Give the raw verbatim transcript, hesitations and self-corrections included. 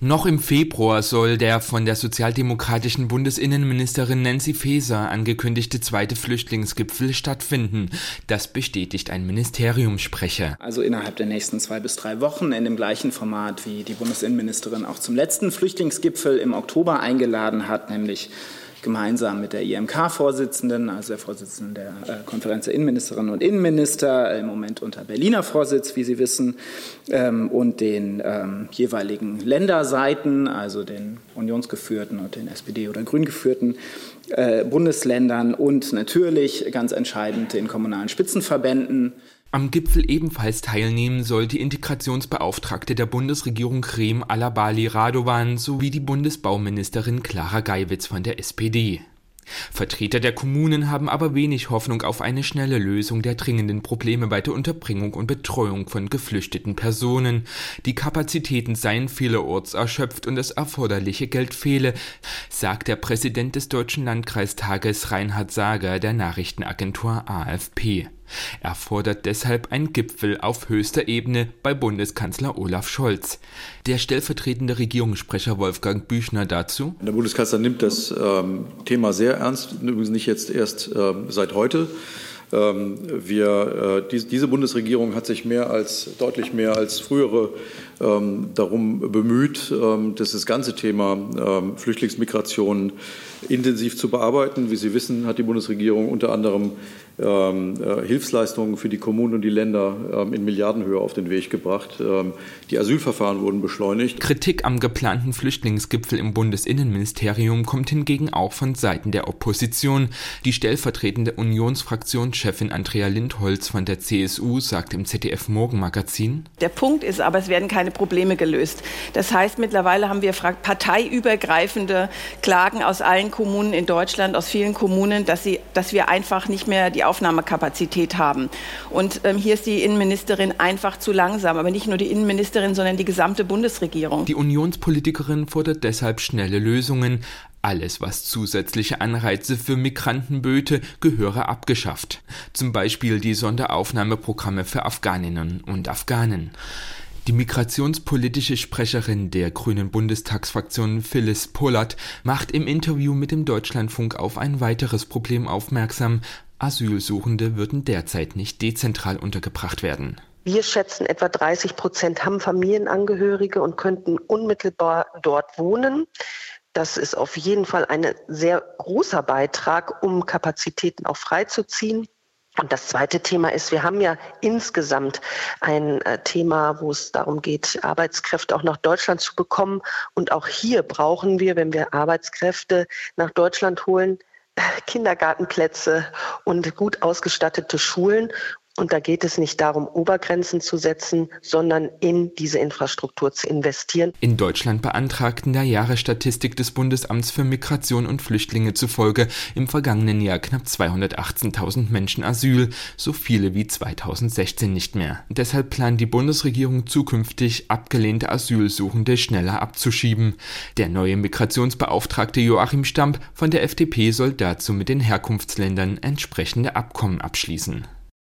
Noch im Februar soll der von der sozialdemokratischen Bundesinnenministerin Nancy Faeser angekündigte zweite Flüchtlingsgipfel stattfinden. Das bestätigt ein Ministeriumssprecher. Also innerhalb der nächsten zwei bis drei Wochen in dem gleichen Format, wie die Bundesinnenministerin auch zum letzten Flüchtlingsgipfel im Oktober eingeladen hat, nämlich gemeinsam mit der I M K-Vorsitzenden, also der Vorsitzenden der äh, Konferenz der Innenministerinnen und Innenminister, äh, im Moment unter Berliner Vorsitz, wie Sie wissen, ähm, und den ähm, jeweiligen Länderseiten, also den unionsgeführten und den S P D- oder grün geführten äh, Bundesländern und natürlich ganz entscheidend den kommunalen Spitzenverbänden. Am Gipfel ebenfalls teilnehmen soll die Integrationsbeauftragte der Bundesregierung Krem Alabali Radovan sowie die Bundesbauministerin Clara Geiwitz von der S P D. Vertreter der Kommunen haben aber wenig Hoffnung auf eine schnelle Lösung der dringenden Probleme bei der Unterbringung und Betreuung von geflüchteten Personen. Die Kapazitäten seien vielerorts erschöpft und das erforderliche Geld fehle, sagt der Präsident des Deutschen Landkreistages Reinhard Sager der Nachrichtenagentur A F P. Er fordert deshalb einen Gipfel auf höchster Ebene bei Bundeskanzler Olaf Scholz. Der stellvertretende Regierungssprecher Wolfgang Büchner dazu: Der Bundeskanzler nimmt das ähm, Thema sehr ernst, übrigens nicht jetzt erst ähm, seit heute. Ähm, wir, äh, die, diese Bundesregierung hat sich mehr als, deutlich mehr als frühere ähm, darum bemüht, ähm, das ganze Thema ähm, Flüchtlingsmigration intensiv zu bearbeiten. Wie Sie wissen, hat die Bundesregierung unter anderem ähm, äh, Hilfsleistungen für die Kommunen und die Länder ähm, in Milliardenhöhe auf den Weg gebracht. Ähm, die Asylverfahren wurden beschleunigt. Kritik am geplanten Flüchtlingsgipfel im Bundesinnenministerium kommt hingegen auch von Seiten der Opposition. Die stellvertretende Unionsfraktionschefin Andrea Lindholz von der C S U sagt im Z D F Morgenmagazin: Der Punkt ist aber, es werden keine Probleme gelöst. Das heißt, mittlerweile haben wir parteiübergreifende Klagen aus allen Kommunen in Deutschland, aus vielen Kommunen, dass, sie, dass wir einfach nicht mehr die Aufnahmekapazität haben. Und ähm, hier ist die Innenministerin einfach zu langsam. Aber nicht nur die Innenministerin, sondern die gesamte Bundesregierung. Die Unionspolitikerin fordert deshalb schnelle Lösungen. Alles, was zusätzliche Anreize für Migranten böte, gehöre abgeschafft. Zum Beispiel die Sonderaufnahmeprogramme für Afghaninnen und Afghanen. Die migrationspolitische Sprecherin der Grünen Bundestagsfraktion Phyllis Pollert macht im Interview mit dem Deutschlandfunk auf ein weiteres Problem aufmerksam: Asylsuchende würden derzeit nicht dezentral untergebracht werden. Wir schätzen, etwa dreißig Prozent haben Familienangehörige und könnten unmittelbar dort wohnen. Das ist auf jeden Fall ein sehr großer Beitrag, um Kapazitäten auch freizuziehen. Und das zweite Thema ist, wir haben ja insgesamt ein äh, Thema, wo es darum geht, Arbeitskräfte auch nach Deutschland zu bekommen. Und auch hier brauchen wir, wenn wir Arbeitskräfte nach Deutschland holen, Kindergartenplätze und gut ausgestattete Schulen. Und da geht es nicht darum, Obergrenzen zu setzen, sondern in diese Infrastruktur zu investieren. In Deutschland beantragten der Jahresstatistik des Bundesamts für Migration und Flüchtlinge zufolge im vergangenen Jahr knapp zweihundertachtzehntausend Menschen Asyl, so viele wie zweitausendsechzehn nicht mehr. Deshalb plant die Bundesregierung zukünftig, abgelehnte Asylsuchende schneller abzuschieben. Der neue Migrationsbeauftragte Joachim Stamp von der F D P soll dazu mit den Herkunftsländern entsprechende Abkommen abschließen.